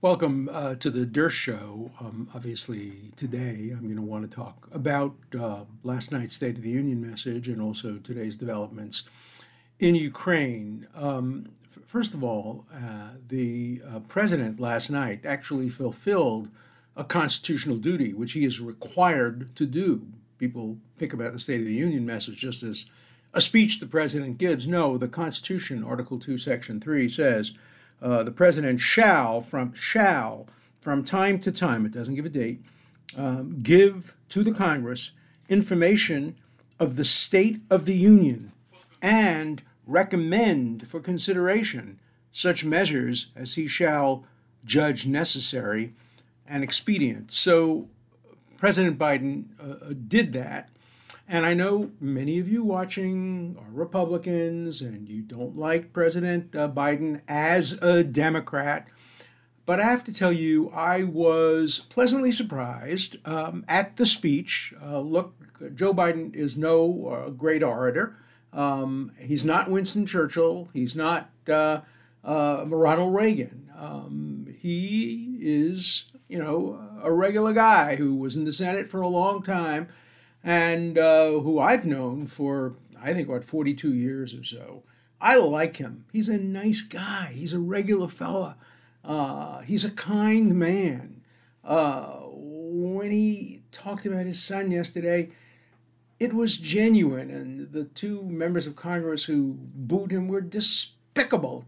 Welcome to the Durst Show. Obviously, today I'm going to want to talk about last night's State of the Union message and also today's developments in Ukraine. First of all, the president last night actually fulfilled a constitutional duty, which he is required to do. People think about the State of the Union message just as a speech the president gives. No, the Constitution, Article 2, Section 3 says the president from time to time, it doesn't give a date, give to the Congress information of the state of the Union and recommend for consideration such measures as he shall judge necessary and expedient. So President Biden did that. And I know many of you watching are Republicans and you don't like President Biden as a Democrat. But I have to tell you, I was pleasantly surprised at the speech. Look, Joe Biden is no great orator. He's not Winston Churchill. He's not Ronald Reagan. He is, a regular guy who was in the Senate for a long time and who I've known for, I think, 42 years or so. I like him. He's a nice guy. He's a regular fella. He's a kind man. When he talked about his son yesterday, it was genuine, and the two members of Congress who booed him were despicable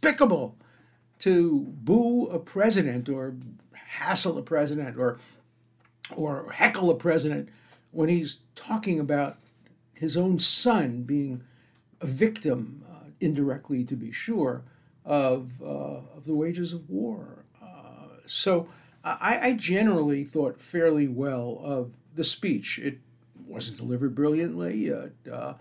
to boo a president or hassle a president or heckle a president when he's talking about his own son being a victim, indirectly to be sure, of the wages of war. So I generally thought fairly well of the speech. It wasn't delivered brilliantly. To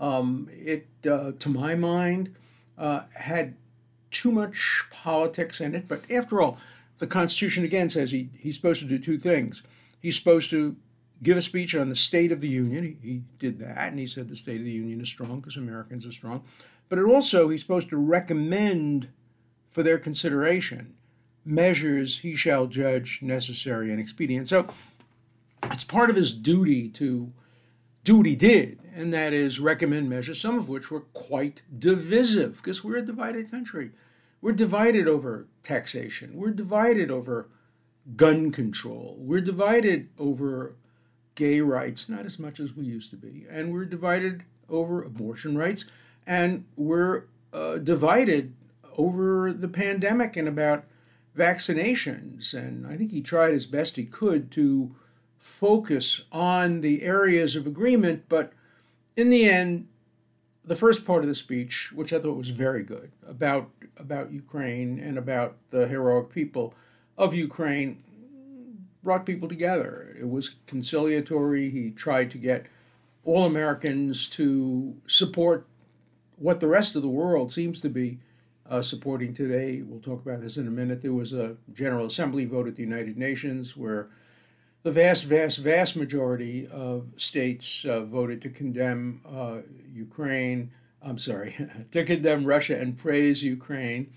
my mind, had too much politics in it. But after all, the Constitution again says he's supposed to do two things. He's supposed to give a speech on the State of the Union. He did that, and he said the State of the Union is strong because Americans are strong. But he's supposed to recommend for their consideration measures he shall judge necessary and expedient. So it's part of his duty to do what he did, and that is recommend measures, some of which were quite divisive, because we're a divided country. We're divided over taxation. We're divided over gun control. We're divided over gay rights, not as much as we used to be. And we're divided over abortion rights. And we're divided over the pandemic and about vaccinations. And I think he tried as best he could to focus on the areas of agreement. But in the end, the first part of the speech, which I thought was very good, about Ukraine and about the heroic people of Ukraine, brought people together. It was conciliatory. He tried to get all Americans to support what the rest of the world seems to be supporting today. We'll talk about this in a minute. There was a General Assembly vote at the United Nations where the vast majority of states voted to condemn Ukraine. I'm sorry, to condemn Russia and praise Ukraine.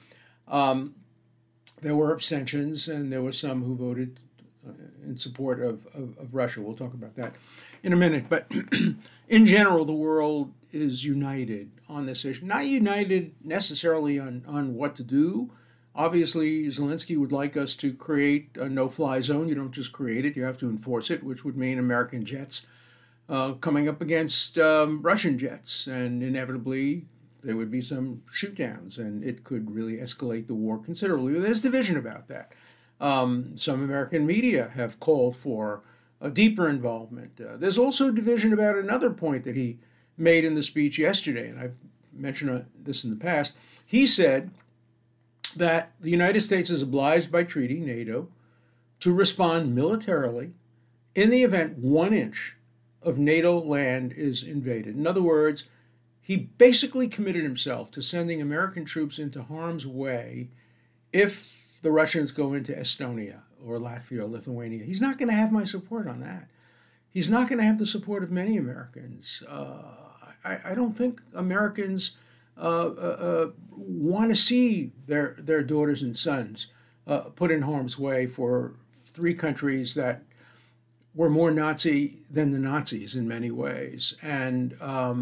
There were abstentions, and there were some who voted in support of Russia. We'll talk about that in a minute. But in general, the world is united on this issue. Not united necessarily on what to do. Obviously, Zelensky would like us to create a no-fly zone. You don't just create it, you have to enforce it, which would mean American jets coming up against Russian jets. And inevitably, there would be some shoot-downs, and it could really escalate the war considerably. There's division about that. Some American media have called for a deeper involvement. There's also division about another point that he made in the speech yesterday, and I've mentioned this in the past. He said that the United States is obliged by treaty, NATO, to respond militarily in the event 1 inch of NATO land is invaded. In other words, he basically committed himself to sending American troops into harm's way if the Russians go into Estonia or Latvia or Lithuania. He's not going to have my support on that. He's not going to have the support of many Americans. I don't think Americans want to see their daughters and sons put in harm's way for three countries that were more Nazi than the Nazis in many ways, and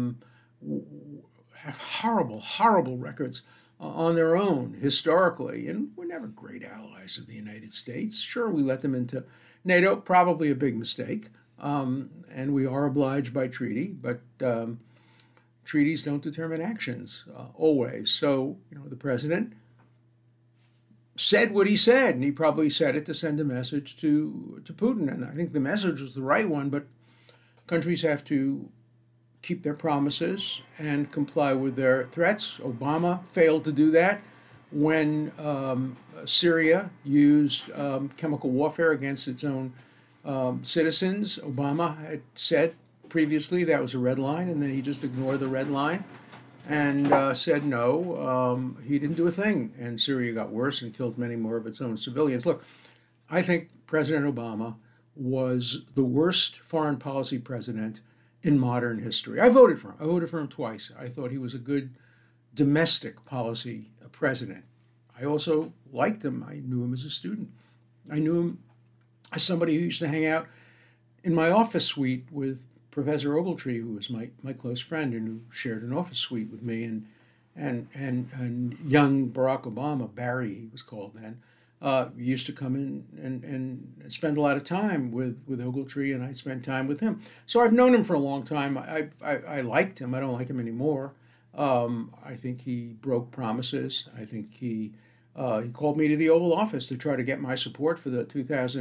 have horrible, horrible records on their own historically, and were never great allies of the United States. Sure, we let them into NATO, probably a big mistake, and we are obliged by treaty, but treaties don't determine actions always. So, the president said what he said, and he probably said it to send a message to Putin. And I think the message was the right one, but countries have to keep their promises and comply with their threats. Obama failed to do that when Syria used chemical warfare against its own citizens. Obama had said previously that was a red line, and then he just ignored the red line and said no. He didn't do a thing, and Syria got worse and killed many more of its own civilians. Look, I think President Obama was the worst foreign policy president in modern history. I voted for him. I voted for him twice. I thought he was a good domestic policy president. I also liked him. I knew him as a student. I knew him as somebody who used to hang out in my office suite with Professor Ogletree, who was my close friend and who shared an office suite with me, and young Barack Obama, Barry he was called then, used to come in and spend a lot of time with Ogletree, and I spent time with him. So I've known him for a long time. I liked him. I don't like him anymore. I think he broke promises. I think he called me to the Oval Office to try to get my support for the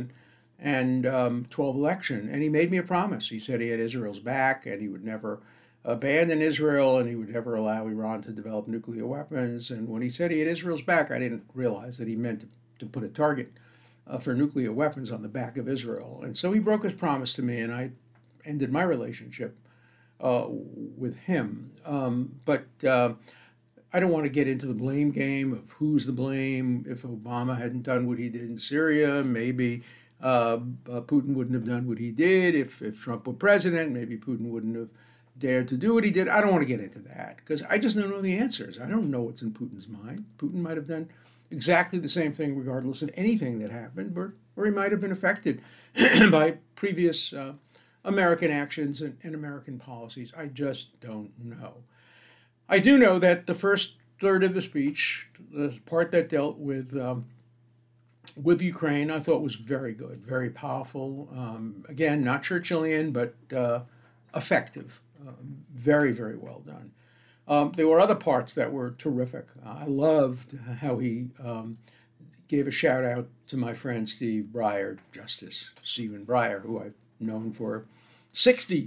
2012 election, and he made me a promise. He said he had Israel's back, and he would never abandon Israel, and he would never allow Iran to develop nuclear weapons. And when he said he had Israel's back, I didn't realize that he meant to put a target for nuclear weapons on the back of Israel. And so he broke his promise to me, and I ended my relationship with him. But I don't want to get into the blame game of who's the blame. If Obama hadn't done what he did in Syria, maybe Putin wouldn't have done what he did. If Trump were president, maybe Putin wouldn't have dared to do what he did. I don't want to get into that because I just don't know the answers. I don't know what's in Putin's mind. Putin might have done exactly the same thing regardless of anything that happened, or he might have been affected by previous American actions and American policies. I just don't know. I do know that the first third of the speech, the part that dealt with Ukraine, I thought was very good, very powerful. Again, not Churchillian, but effective. Very, very well done. There were other parts that were terrific. I loved how he gave a shout out to my friend Steve Breyer, Justice Stephen Breyer, who I've known for 60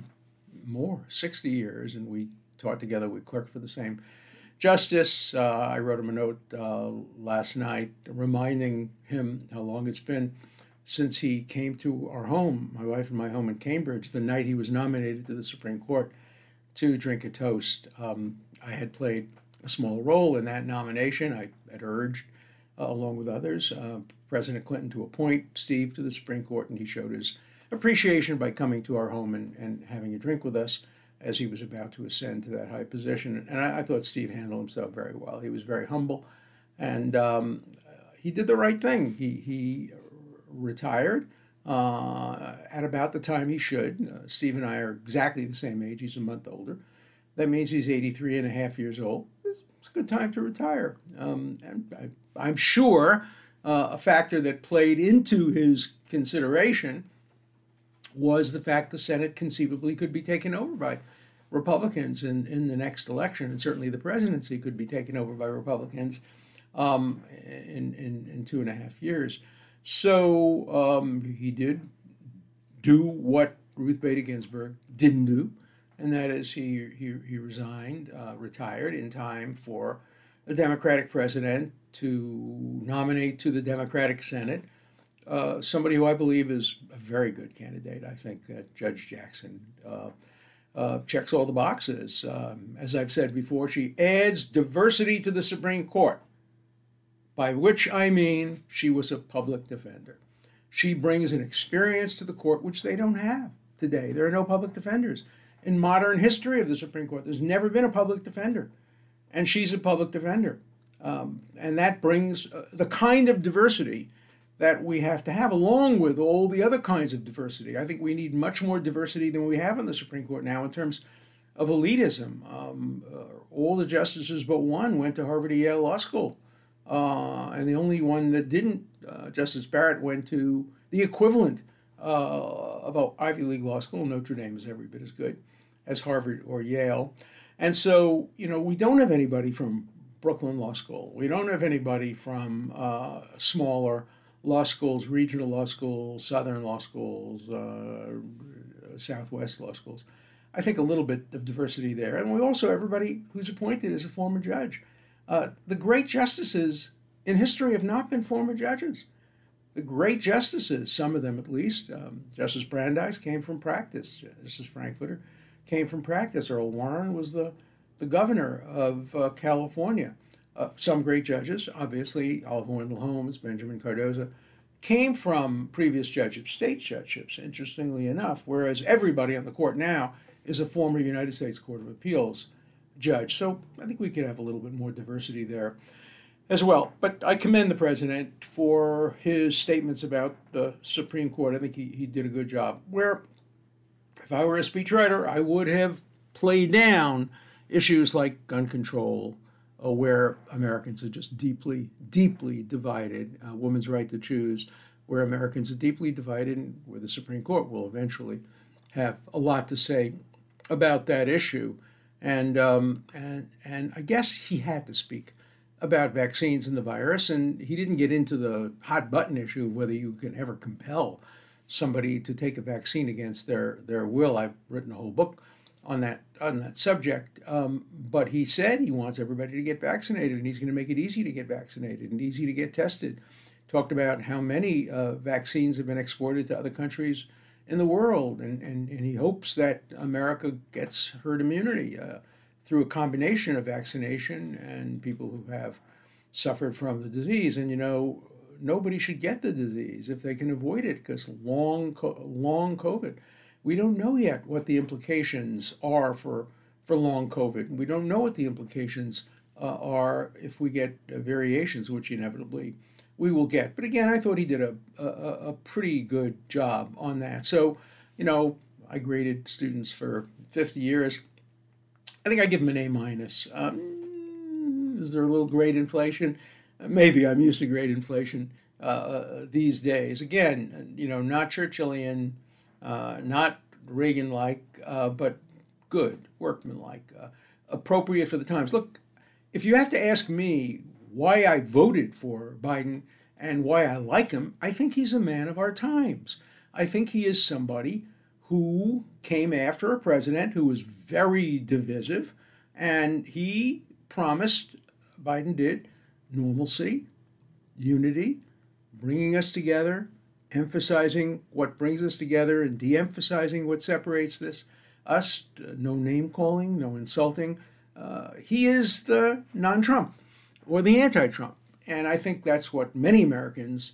years, and we taught together. We clerked for the same justice. I wrote him a note last night reminding him how long it's been since he came to our home, my wife and my home in Cambridge, the night he was nominated to the Supreme Court to drink a toast. I had played a small role in that nomination. I had urged, along with others, President Clinton to appoint Steve to the Supreme Court, and he showed his appreciation by coming to our home and having a drink with us as he was about to ascend to that high position. And I thought Steve handled himself very well. He was very humble, and he did the right thing. He retired at about the time he should. Steve and I are exactly the same age. He's a month older. That means he's 83 and a half years old. It's a good time to retire. And I'm sure a factor that played into his consideration was the fact the Senate conceivably could be taken over by Republicans in the next election, and certainly the presidency could be taken over by Republicans in 2.5 years. So he did do what Ruth Bader Ginsburg didn't do, and that is he resigned, retired in time for a Democratic president to nominate to the Democratic Senate somebody who I believe is a very good candidate. I think that Judge Jackson checks all the boxes. As I've said before, she adds diversity to the Supreme Court, by which I mean she was a public defender. She brings an experience to the court which they don't have today. There are no public defenders. In modern history of the Supreme Court, there's never been a public defender, and she's a public defender. And that brings the kind of diversity that we have to have, along with all the other kinds of diversity. I think we need much more diversity than we have in the Supreme Court now in terms of elitism. All the justices but one went to Harvard or Yale Law School. And the only one that didn't, Justice Barrett, went to the equivalent of an Ivy League law school. Notre Dame is every bit as good as Harvard or Yale. And so, we don't have anybody from Brooklyn Law School. We don't have anybody from smaller law schools, regional law schools, southern law schools, southwest law schools. I think a little bit of diversity there. And we also, everybody who's appointed is a former judge. The great justices in history have not been former judges. The great justices, some of them at least, Justice Brandeis came from practice. Justice Frankfurter came from practice. Earl Warren was the governor of California. Some great judges, obviously, Oliver Wendell Holmes, Benjamin Cardozo, came from previous judgeships, state judgeships, interestingly enough, whereas everybody on the court now is a former United States Court of Appeals judge. So I think we could have a little bit more diversity there as well. But I commend the president for his statements about the Supreme Court. I think he did a good job. Where, if I were a speechwriter, I would have played down issues like gun control, where Americans are just deeply, deeply divided, women's right to choose, where Americans are deeply divided, and where the Supreme Court will eventually have a lot to say about that issue. And I guess he had to speak about vaccines and the virus, and he didn't get into the hot button issue of whether you can ever compel somebody to take a vaccine against their will. I've written a whole book on that subject, but he said he wants everybody to get vaccinated, and he's going to make it easy to get vaccinated and easy to get tested. Talked about how many vaccines have been exported to other countries in the world, and he hopes that America gets herd immunity through a combination of vaccination and people who have suffered from the disease. And nobody should get the disease if they can avoid it, because long COVID, we don't know yet what the implications are for long COVID. We don't know what the implications are if we get variations, which inevitably we will get. But again, I thought he did a pretty good job on that. So, I graded students for 50 years. I think I give them an A minus. Is there a little grade inflation? Maybe. I'm used to grade inflation these days. Again, not Churchillian, not Reagan-like, but good, workman-like, appropriate for the times. Look, if you have to ask me why I voted for Biden and why I like him, I think he's a man of our times. I think he is somebody who came after a president who was very divisive, and he promised, Biden did, normalcy, unity, bringing us together, emphasizing what brings us together and de-emphasizing what separates us, no name calling, no insulting. He is the non-Trump or the anti-Trump. And I think that's what many Americans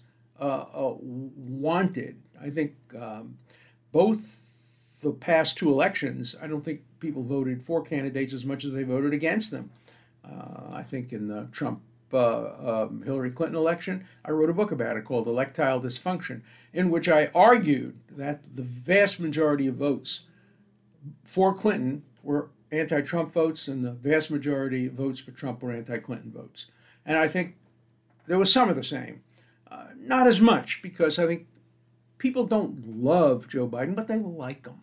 wanted. I think both the past two elections, I don't think people voted for candidates as much as they voted against them. I think in the Trump Hillary Clinton election, I wrote a book about it called Electile Dysfunction, in which I argued that the vast majority of votes for Clinton were anti-Trump votes, and the vast majority of votes for Trump were anti-Clinton votes. And I think there was some of the same. Not as much, because I think people don't love Joe Biden, but they like him,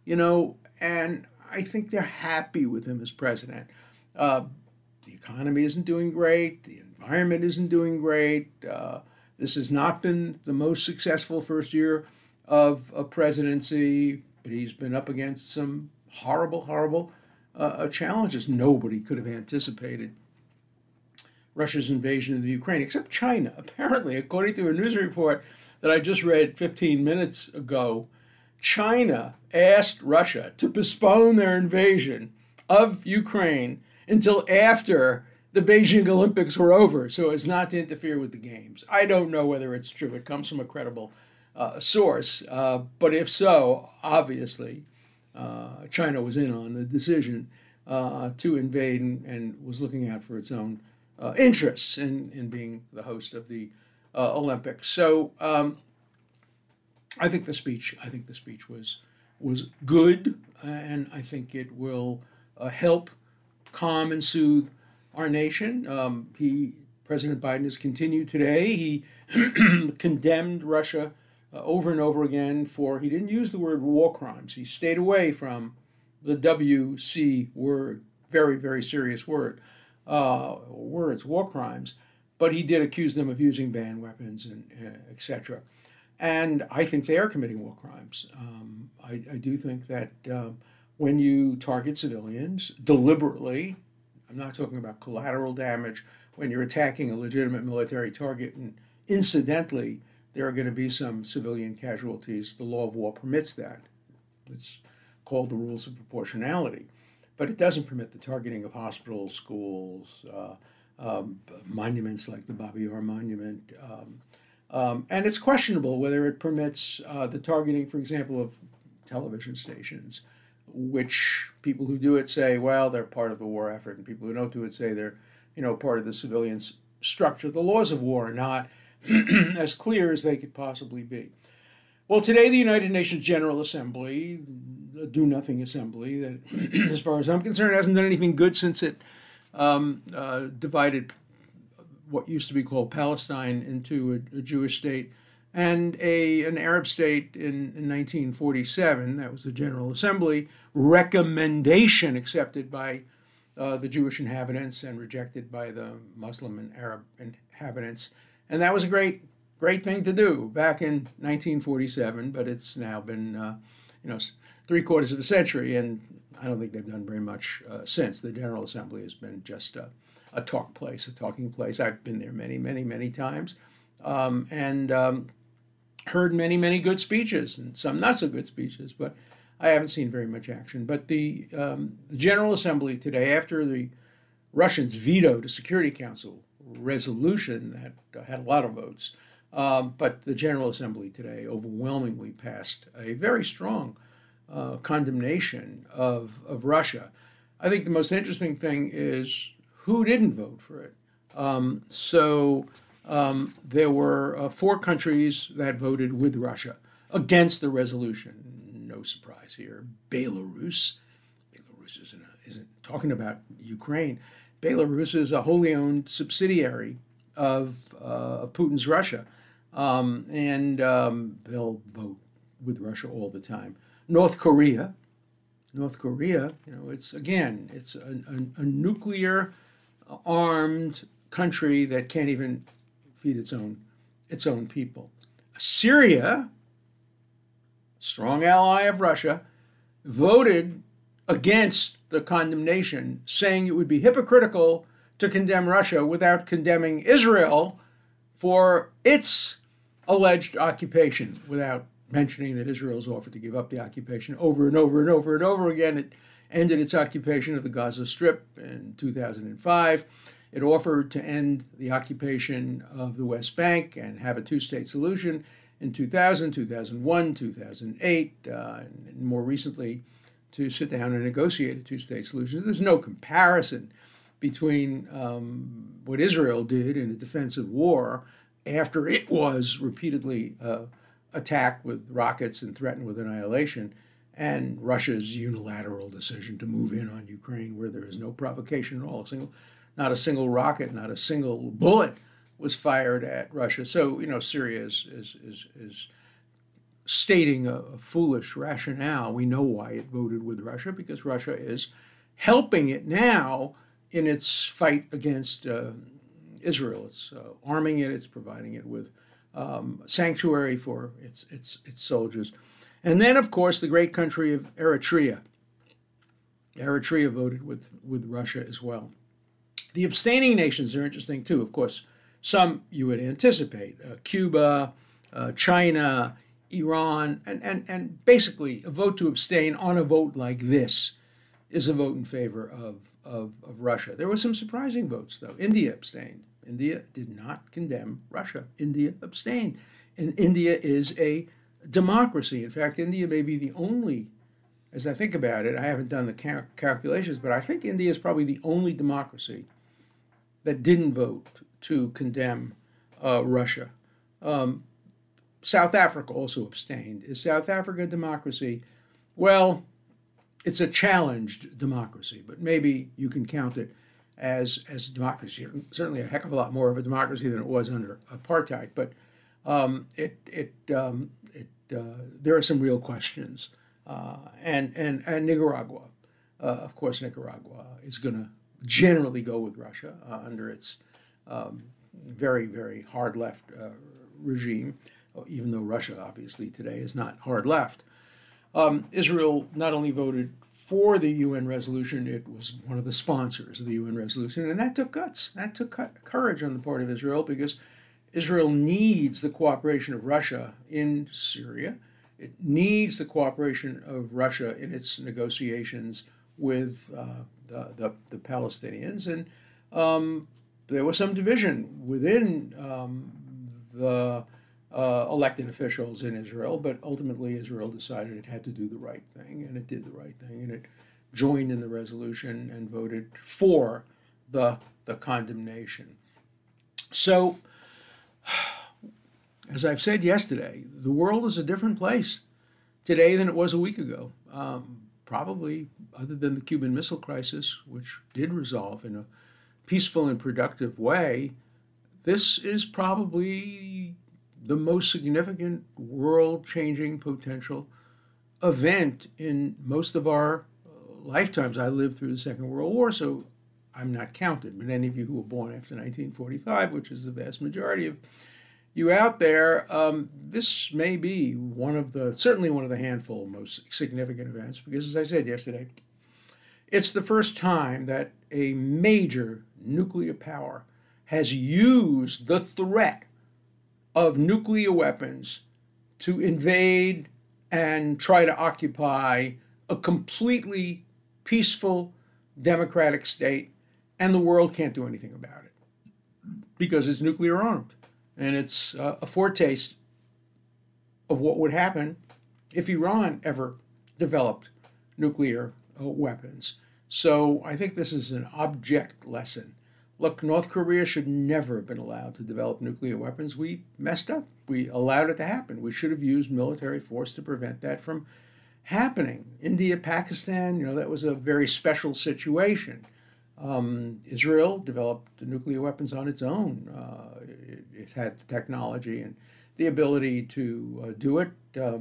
and I think they're happy with him as president. The economy isn't doing great. The environment isn't doing great. This has not been the most successful first year of a presidency, but he's been up against some horrible, horrible challenges. Nobody could have anticipated Russia's invasion of the Ukraine, except China. Apparently, according to a news report that I just read 15 minutes ago, China asked Russia to postpone their invasion of Ukraine until after the Beijing Olympics were over, so as not to interfere with the games. I don't know whether it's true. It comes from a credible source, but if so, obviously, China was in on the decision to invade and was looking out for its own interests in being the host of the Olympics. So I think the speech was good, and I think it will help calm and soothe our nation. President Biden has continued today. He condemned Russia over and over again for, he didn't use the word war crimes. He stayed away from the WC word, very, very serious word, words, war crimes. But he did accuse them of using banned weapons and etc. And I think they are committing war crimes. I do think that when you target civilians deliberately, I'm not talking about collateral damage, when you're attacking a legitimate military target and incidentally there are going to be some civilian casualties, the law of war permits that. It's called the rules of proportionality. But it doesn't permit the targeting of hospitals, schools, monuments like the Babi Yar Monument. And it's questionable whether it permits the targeting, for example, of television stations, which people who do it say, well, they're part of the war effort, and people who don't do it say they're, part of the civilian structure. The laws of war are not as clear as they could possibly be. Well, today the United Nations General Assembly, a do-nothing assembly, that, as far as I'm concerned, hasn't done anything good since it divided what used to be called Palestine into a Jewish state and an Arab state in 1947. That was the General Assembly recommendation accepted by the Jewish inhabitants and rejected by the Muslim and Arab inhabitants. And that was a great thing to do back in 1947, but it's now been, 3/4 of a century, and I don't think they've done very much since. The General Assembly has been just a talking place. I've been there many, many, many times, and heard many, many good speeches and some not so good speeches, but I haven't seen very much action. But the General Assembly today, after the Russians vetoed a Security Council resolution that had a lot of votes, but the General Assembly today overwhelmingly passed a very strong condemnation of Russia. I think the most interesting thing is who didn't vote for it. There were 4 countries that voted with Russia against the resolution. No surprise here. Belarus isn't talking about Ukraine. Belarus is a wholly owned subsidiary of Putin's Russia, and they'll vote with Russia all the time. North Korea, it's a nuclear armed country that can't even feed its own people. Syria, strong ally of Russia, voted against the condemnation, saying it would be hypocritical to condemn Russia without condemning Israel for its alleged occupation, without mentioning that Israel's offered to give up the occupation over and over and over and over again. It ended its occupation of the Gaza Strip in 2005. It offered to end the occupation of the West Bank and have a 2-state solution in 2000, 2001, 2008, and more recently to sit down and negotiate a 2-state solution. There's no comparison between what Israel did in a defensive war after it was repeatedly attacked with rockets and threatened with annihilation, and Russia's unilateral decision to move in on Ukraine where there is no provocation at all. Not a single rocket, not a single bullet was fired at Russia. So, Syria is stating a foolish rationale. We know why it voted with Russia, because Russia is helping it now in its fight against Israel. It's arming it, it's providing it with sanctuary for its soldiers. And then, of course, the great country of Eritrea. Eritrea voted with Russia as well. The abstaining nations are interesting too. Of course, some you would anticipate: Cuba, China, Iran, and basically a vote to abstain on a vote like this is a vote in favor of Russia. There were some surprising votes, though. India abstained. India did not condemn Russia. India abstained. And India is a democracy. In fact, India may be the only, as I think about it, I haven't done the calculations, but I think India is probably the only democracy that didn't vote to condemn Russia. Um, South Africa also abstained. Is South Africa a democracy? Well, it's a challenged democracy, but maybe you can count it as a democracy. Certainly a heck of a lot more of a democracy than it was under apartheid. But there are some real questions. And Nicaragua, of course, Nicaragua is going to generally go with Russia under its very, very hard left regime, even though Russia obviously today is not hard left. Israel not only voted for the UN resolution, it was one of the sponsors of the UN resolution, and that took guts. That took courage on the part of Israel, because Israel needs the cooperation of Russia in Syria. It needs the cooperation of Russia in its negotiations with the Palestinians. And there was some division within the elected officials in Israel, but ultimately Israel decided it had to do the right thing, and it did the right thing, and it joined in the resolution and voted for the condemnation. So, as I've said yesterday, the world is a different place today than it was a week ago. Probably, other than the Cuban Missile Crisis, which did resolve in a peaceful and productive way, this is probably the most significant world-changing potential event in most of our lifetimes. I lived through the Second World War, so I'm not counted. But any of you who were born after 1945, which is the vast majority of you out there, this may be certainly one of the handful most significant events, because as I said yesterday, it's the first time that a major nuclear power has used the threat of nuclear weapons to invade and try to occupy a completely peaceful, democratic state, and the world can't do anything about it because it's nuclear armed. And it's a foretaste of what would happen if Iran ever developed nuclear weapons. So I think this is an object lesson. Look, North Korea should never have been allowed to develop nuclear weapons. We messed up. We allowed it to happen. We should have used military force to prevent that from happening. India, Pakistan, that was a very special situation. Israel developed the nuclear weapons on its own. It had the technology and the ability to do it.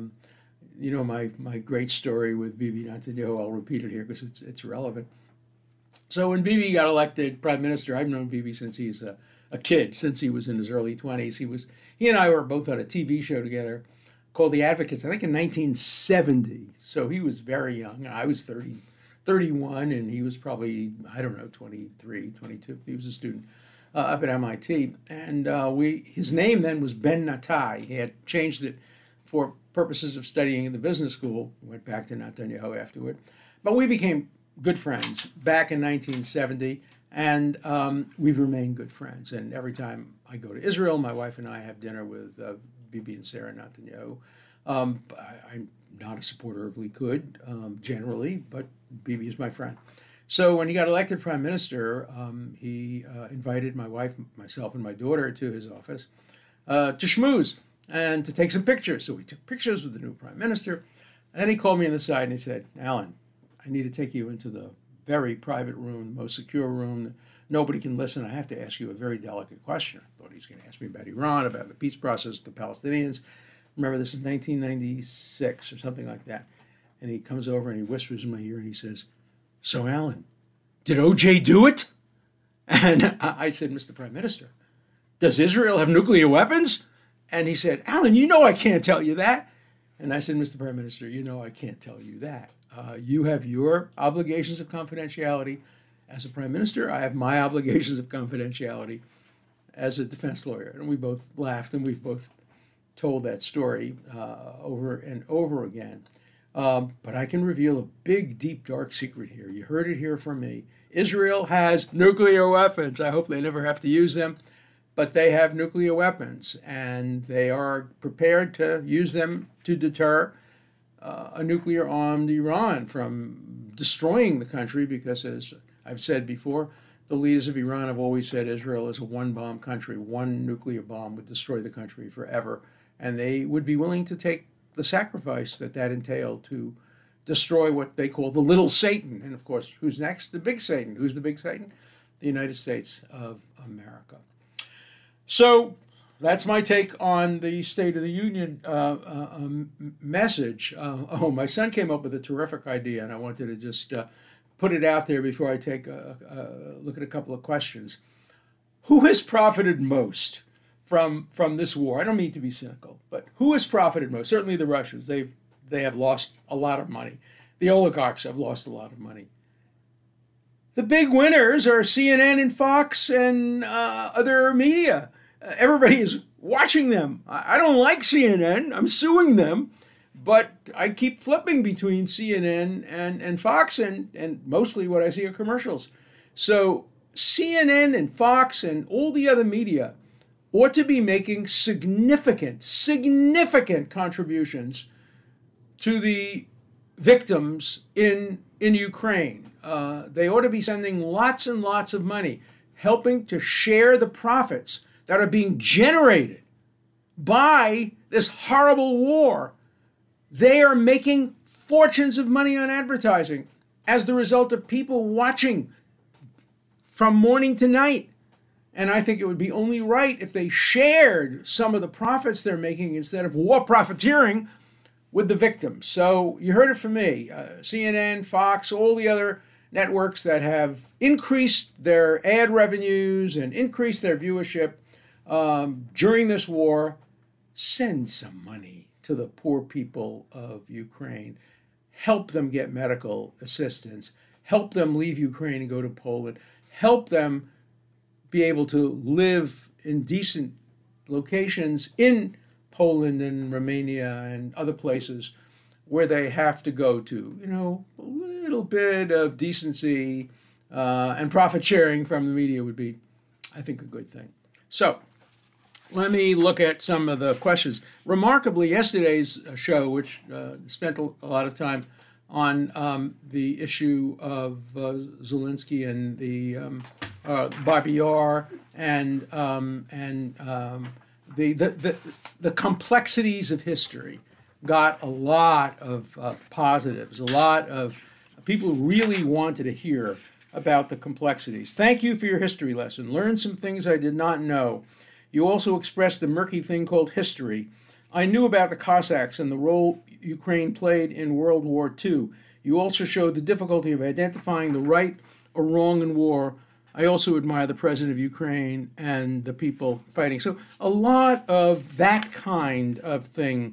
My great story with Bibi Netanyahu, I'll repeat it here because it's relevant. So when Bibi got elected prime minister, I've known Bibi since he's a kid, since he was in his early 20s. He and I were both on a TV show together called The Advocates, I think in 1970. So he was very young. I was 31, and he was probably, 23, 22. He was a student up at MIT. And his name then was Ben Natai. He had changed it for purposes of studying in the business school. Went back to Netanyahu afterward. But we became good friends back in 1970, and we've remained good friends. And every time I go to Israel, my wife and I have dinner with Bibi and Sarah Netanyahu. I'm not a supporter of Likud generally, but Bibi is my friend. So when he got elected prime minister, he invited my wife, myself, and my daughter to his office to schmooze and to take some pictures. So we took pictures with the new prime minister. And then he called me on the side and he said, "Alan, I need to take you into the very private room, most secure room. Nobody can listen. I have to ask you a very delicate question." I thought he was going to ask me about Iran, about the peace process, the Palestinians. Remember, this is 1996 or something like that. And he comes over and he whispers in my ear and he says, "So, Alan, did O.J. do it?" And I said, "Mr. Prime Minister, does Israel have nuclear weapons?" And he said, "Alan, I can't tell you that." And I said, "Mr. Prime Minister, I can't tell you that. You have your obligations of confidentiality as a prime minister. I have my obligations of confidentiality as a defense lawyer." And we both laughed, and we've both told that story over and over again. But I can reveal a big, deep, dark secret here. You heard it here from me. Israel has nuclear weapons. I hope they never have to use them, but they have nuclear weapons, and they are prepared to use them to deter a nuclear-armed Iran from destroying the country, because, as I've said before, The leaders of Iran have always said Israel is a one-bomb country. One nuclear bomb would destroy the country forever. And they would be willing to take the sacrifice that entailed to destroy what they call the little Satan. And of course, who's next? The big Satan. Who's the big Satan? The United States of America. So that's my take on the State of the Union message. Oh, my son came up with a terrific idea, and I wanted to just put it out there before I take a look at a couple of questions. Who has profited most from this war? I don't mean to be cynical, but who has profited most? Certainly the Russians. They have lost a lot of money. The oligarchs have lost a lot of money. The big winners are CNN and Fox and other media. Everybody is watching them. I don't like CNN. I'm suing them. But I keep flipping between CNN and Fox, and mostly what I see are commercials. So CNN and Fox and all the other media ought to be making significant contributions to the victims in Ukraine. They ought to be sending lots and lots of money, helping to share the profits that are being generated by this horrible war. They are making fortunes of money on advertising as the result of people watching from morning to night. And I think it would be only right if they shared some of the profits they're making instead of war profiteering with the victims. So you heard it from me. CNN, Fox, all the other networks that have increased their ad revenues and increased their viewership during this war, send some money to the poor people of Ukraine. Help them get medical assistance. Help them leave Ukraine and go to Poland. Help them be able to live in decent locations in Poland and Romania and other places where they have to go to. You know, a little bit of decency and profit sharing from the media would be, I think, a good thing. So let me look at some of the questions. Remarkably, yesterday's show, which spent a lot of time on the issue of Zelensky and the Babi Yar and the complexities of history, got a lot of positives. A lot of people really wanted to hear about the complexities. Thank you for your history lesson. Learned some things I did not know. You also expressed the murky thing called history. I knew about the Cossacks and the role Ukraine played in World War II. You also showed the difficulty of identifying the right or wrong in war. I also admire the president of Ukraine and the people fighting. So a lot of that kind of thing,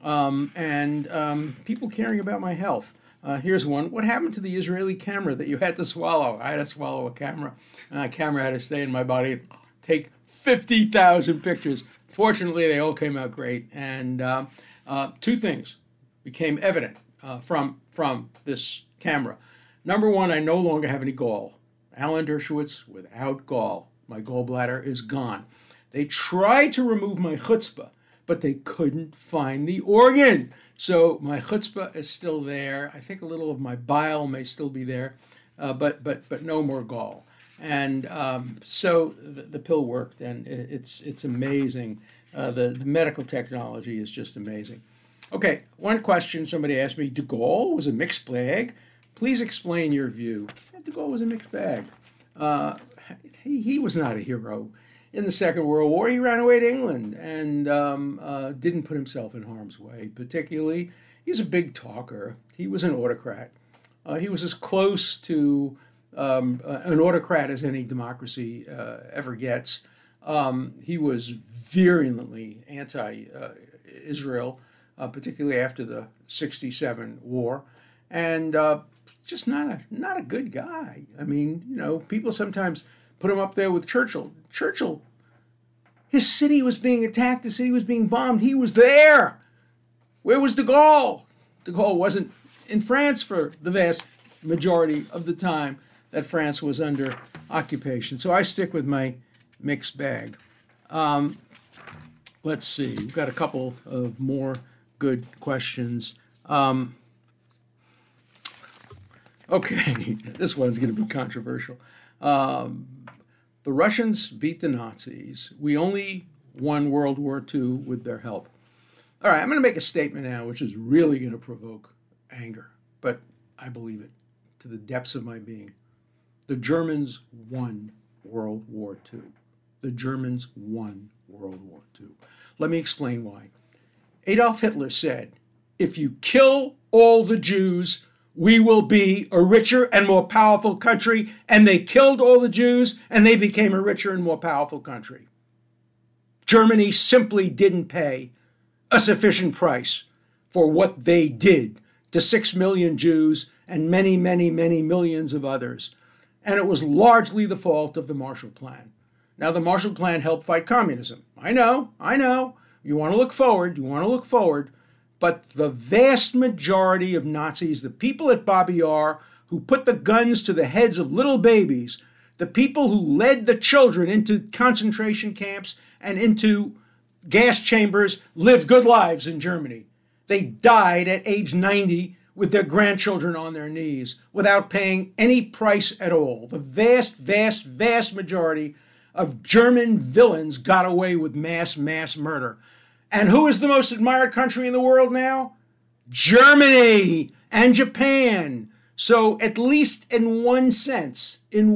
and people caring about my health. Here's one. What happened to the Israeli camera that you had to swallow? I had to swallow a camera. A camera had to stay in my body and take 50,000 pictures. Fortunately, they all came out great. And two things became evident from this camera. Number one, I no longer have any gall. Alan Dershowitz without gall. My gallbladder is gone. They tried to remove my chutzpah, but they couldn't find the organ. So my chutzpah is still there. I think a little of my bile may still be there, but no more gall. And so the pill worked, and it's amazing. The medical technology is just amazing. Okay, one question somebody asked me: de Gaulle was a mixed bag. Please explain your view. De Gaulle was a mixed bag. He was not a hero in the Second World War. He ran away to England and didn't put himself in harm's way. Particularly, he's a big talker. He was an autocrat. He was as close to an autocrat as any democracy ever gets. He was virulently anti-Israel, particularly after the '67 war, and just not a good guy. I mean, you know, people sometimes put him up there with Churchill. Churchill, his city was being attacked. The city was being bombed. He was there. Where was de Gaulle? De Gaulle wasn't in France for the vast majority of the time that France was under occupation. So I stick with my mixed bag. Let's see. We've got a couple of more good questions. Okay, this one's going to be controversial. Um, the Russians beat the Nazis. We only won World War II with their help. All right, I'm going to make a statement now, which is really going to provoke anger, but I believe it to the depths of my being. The Germans won World War II. The Germans won World War II. Let me explain why. Adolf Hitler said, if you kill all the Jews, we will be a richer and more powerful country. And they killed all the Jews, and they became a richer and more powerful country. Germany simply didn't pay a sufficient price for what they did to 6 million Jews and many, many, many millions of others. And it was largely the fault of the Marshall Plan. Now, the Marshall Plan helped fight communism. I know. You want to look forward. But the vast majority of Nazis, the people at Babi Yar who put the guns to the heads of little babies, the people who led the children into concentration camps and into gas chambers, lived good lives in Germany. They died at age 90 with their grandchildren on their knees without paying any price at all. The vast, vast, vast majority of German villains got away with mass murder. And who is the most admired country in the world now? Germany and Japan. So at least in one sense,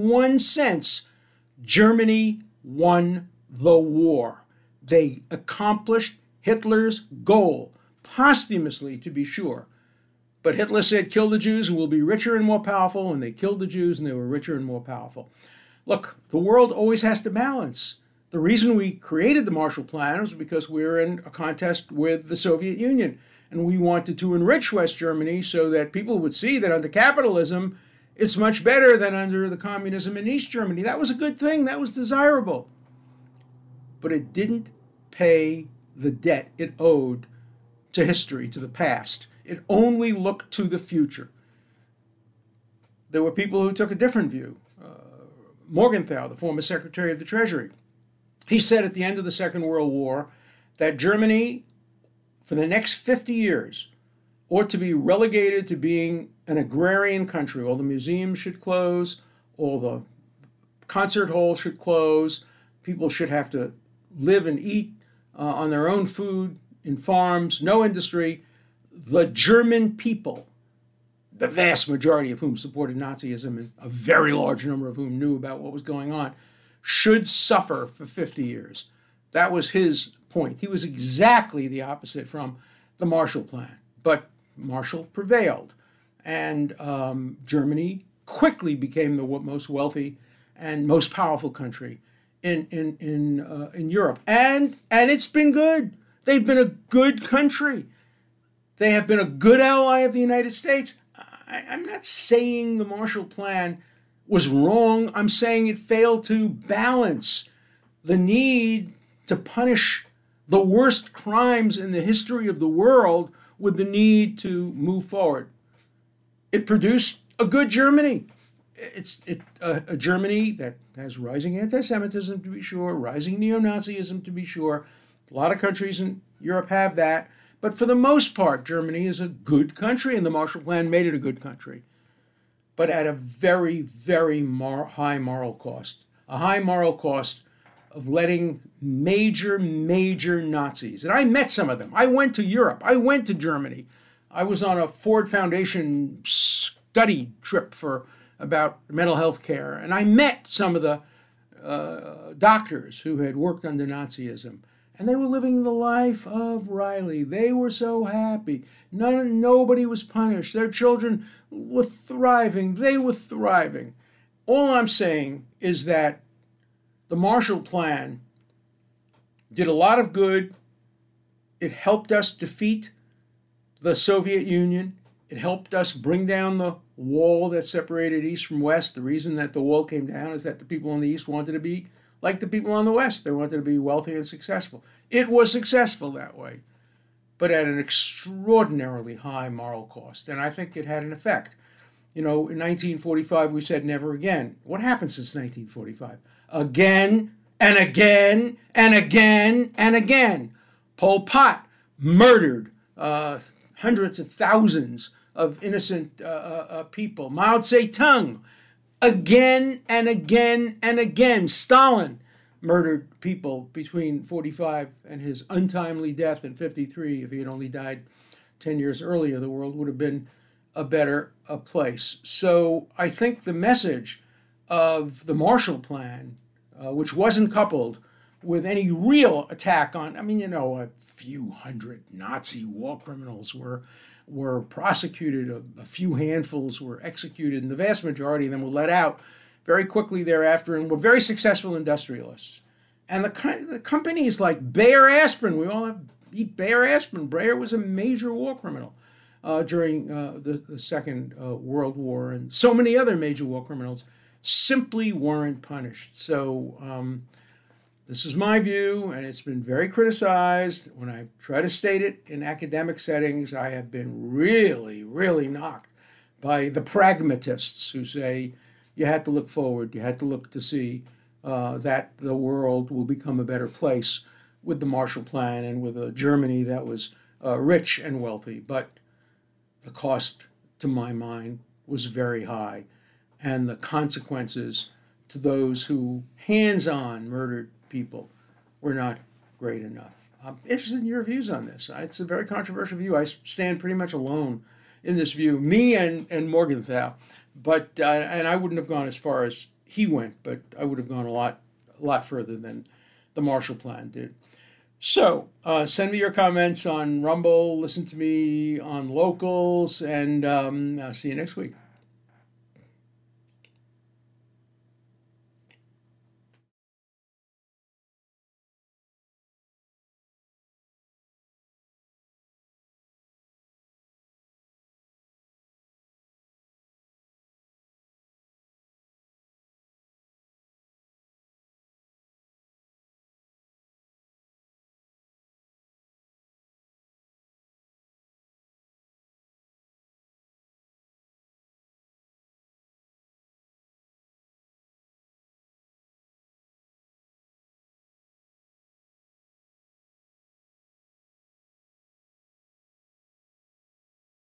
Germany won the war. They accomplished Hitler's goal, posthumously to be sure. But Hitler said, kill the Jews and we'll be richer and more powerful, and they killed the Jews and they were richer and more powerful. Look, the world always has to balance. The reason we created the Marshall Plan was because we were in a contest with the Soviet Union, and we wanted to enrich West Germany so that people would see that under capitalism, it's much better than under the communism in East Germany. That was a good thing. That was desirable. But it didn't pay the debt it owed to history, to the past. It only looked to the future. There were people who took a different view. Morgenthau, the former Secretary of the Treasury, he said at the end of the Second World War that Germany, for the next 50 years, ought to be relegated to being an agrarian country. All the museums should close, all the concert halls should close, people should have to live and eat on their own food in farms, no industry. The German people, the vast majority of whom supported Nazism and a very large number of whom knew about what was going on, should suffer for 50 years. That was his point. He was exactly the opposite from the Marshall Plan. But Marshall prevailed, and Germany quickly became the most wealthy and most powerful country in Europe. And it's been good. They've been a good country. They have been a good ally of the United States. I'm not saying the Marshall Plan was wrong. I'm saying it failed to balance the need to punish the worst crimes in the history of the world with the need to move forward. It produced a good Germany. It's a Germany that has rising anti-Semitism, to be sure, rising neo-Nazism, to be sure. A lot of countries in Europe have that. But for the most part, Germany is a good country, and the Marshall Plan made it a good country, but at a very, very high moral cost. A high moral cost of letting major Nazis, and I met some of them. I went to Europe. I went to Germany. I was on a Ford Foundation study trip about mental health care, and I met some of the doctors who had worked under Nazism. And they were living the life of Riley. They were so happy. Nobody was punished. Their children were thriving. They were thriving. All I'm saying is that the Marshall Plan did a lot of good. It helped us defeat the Soviet Union. It helped us bring down the wall that separated East from West. The reason that the wall came down is that the people in the East wanted to be like the people on the West. They wanted to be wealthy and successful. It was successful that way, but at an extraordinarily high moral cost. And I think it had an effect. You know, in 1945, we said never again. What happened since 1945? Again and again and again and again. Pol Pot murdered hundreds of thousands of innocent people. Mao Zedong, again and again and again. Stalin murdered people between 45 and his untimely death in 53. If he had only died 10 years earlier, the world would have been a better place. So I think the message of the Marshall Plan, which wasn't coupled with any real attack on, I mean, you know, a few hundred Nazi war criminals were prosecuted, a few handfuls were executed, and the vast majority of them were let out very quickly thereafter and were very successful industrialists. And the companies like Bayer Aspirin, we all have eat Bayer aspirin. Bayer was a major war criminal during the Second World War, and so many other major war criminals simply weren't punished. So this is my view, and it's been very criticized. When I try to state it in academic settings, I have been really, really knocked by the pragmatists who say you had to look forward, you had to look to see that the world will become a better place with the Marshall Plan and with a Germany that was rich and wealthy. But the cost, to my mind, was very high, and the consequences to those who hands-on murdered people were not great enough. I'm interested in your views on this. It's a very controversial view. I stand pretty much alone in this view, me and Morgenthau. But and I wouldn't have gone as far as he went, but I would have gone a lot further than the Marshall Plan did. So send me your comments on Rumble, listen to me on Locals, and I'll see you next week.